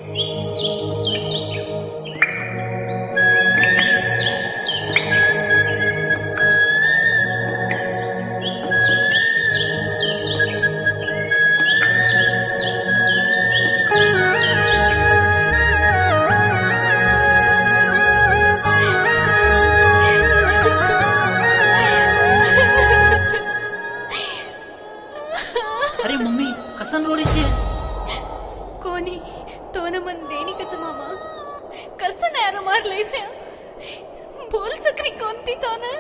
अरे मम्मी कसन रोडीची कोणी तो न मन देणी कच मामा कसं नाही यार मार लाईफ है बोल चक्री कोणती तो ना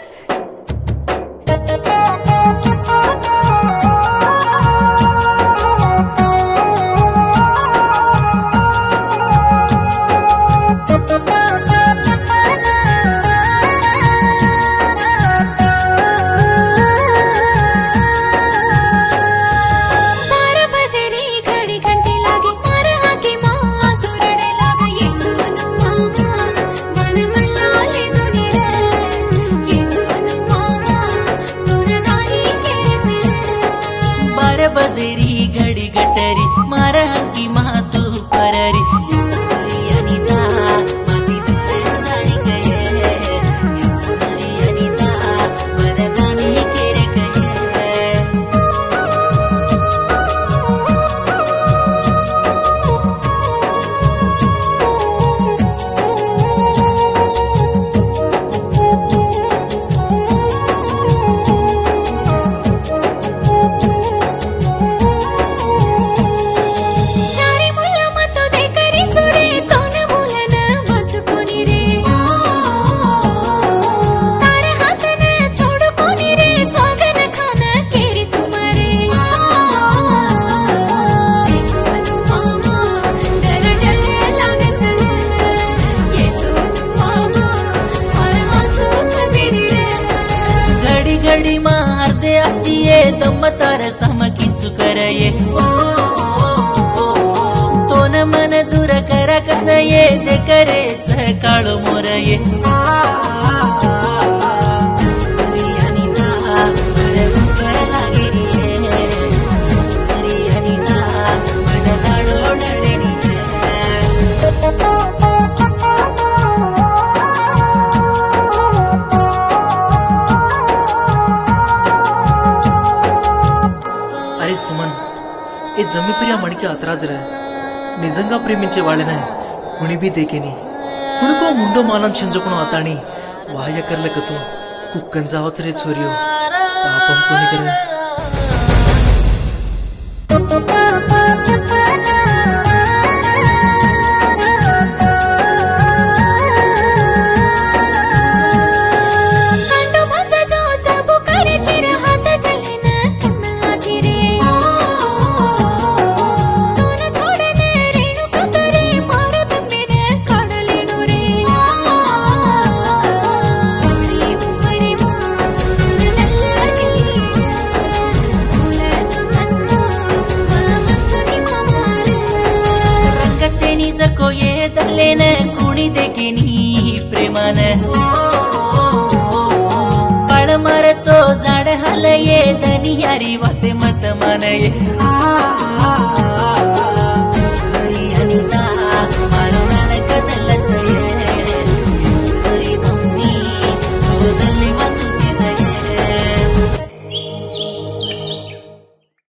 बजेरी घडी गटरी मारा की मातू पररी सुरी अनिता मती दूर जारी गये सुरी अनिता वरदानी केरे गये घडी मारदे आची ये दम तार समकिंचु करये तो न मन दूर करा कन ये दे करे काळो मोरये सुरी अनिता मन कर लागेरी सुरी अनिता मन दाडोडलेनी अरे सुमन ये जमीप्रिया मणिके अतराजरे निजंगा प्रेमिंचे वाळेने कुणी भी देखेनी कुणको मुंडो मालन छिंजुकुनो अताणी वाह्य करलकतू कुक्कन जावच रे छोरियो पापम कोणी करे जको ये दलेन कुणी देखेनी प्रेमान पळ मारतो झाड हलये दनियारी वाते मत मानये